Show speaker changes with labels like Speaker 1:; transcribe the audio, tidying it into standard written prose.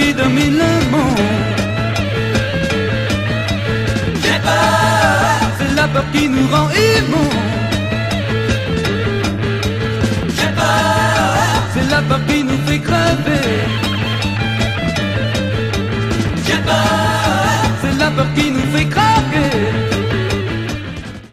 Speaker 1: qui domine le monde. J'ai peur, c'est la peur qui nous rend immondes. J'ai peur, c'est la peur qui nous fait crever. J'ai peur, c'est la peur qui nous fait craquer.